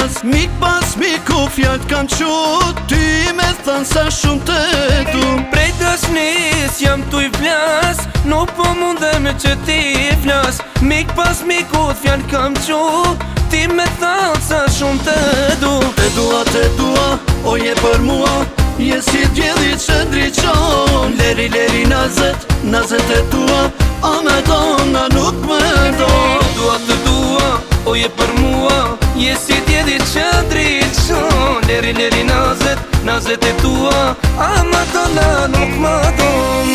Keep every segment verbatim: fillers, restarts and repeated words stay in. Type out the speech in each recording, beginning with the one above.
flas. Mik pas miku fjall't kam qut, ty me than sa shumë të du. Prej dashnis jam tu i flas, nuk po mundem që ti flas. Mik pas miku fjall't kam qut, ti me than sa shumë të du. Te dua, te dua, o je për mua, je si djeli që ndriqon. Leri, leri nazet, nazet e tua, a me dona nuk me do. Te dua, te dua, o je për mua, je si djeli që ndriqon. Leri, leri nazet, nazet e tua, a me dona nuk me do.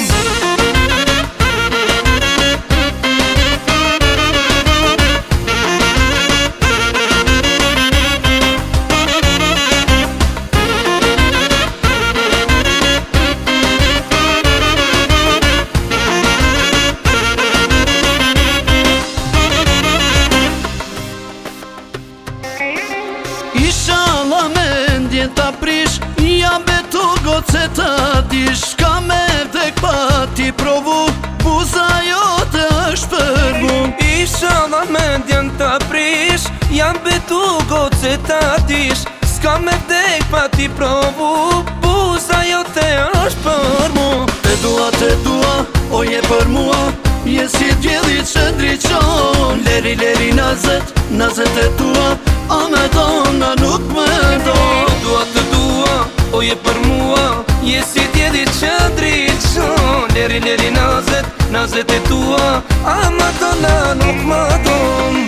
Inshallah me ndjen ta prish, jam betu goce ta dish. Ka me vdek pa ti provu, buza jote është për mu. Inshallah me ndjen ta prish, jam betu goce ta dish. Ska me vdek pa ti provu, buza jote është për mu. Te dua, te dua, o je për mua, je si djeli që ndriqon. Leri, leri nazet, nazet e tua, a me dona nuk me do. Te dua, te dua, o je për mua, je si djeli që ndriqon. Leri, leri nazet, nazet e tua, a me dona nuk me do.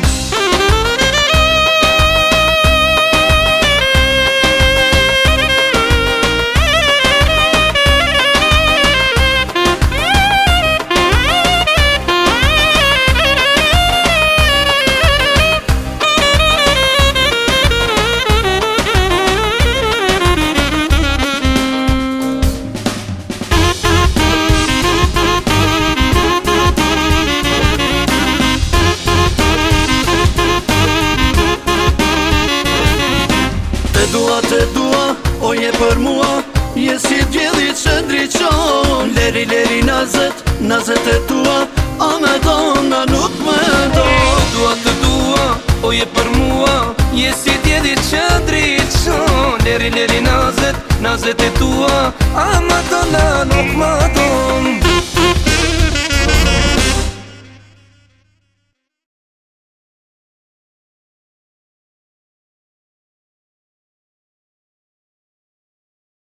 Te dua, te dua, o je për mua, je si djeli që ndriqon. Leri, leri nazet, nazet e tua, a me dona nuk me do. Te dua, te dua, o je për mua, je si djeli që ndriqon. Leri, leri nazet, nazet e tua, a me dona nuk me do.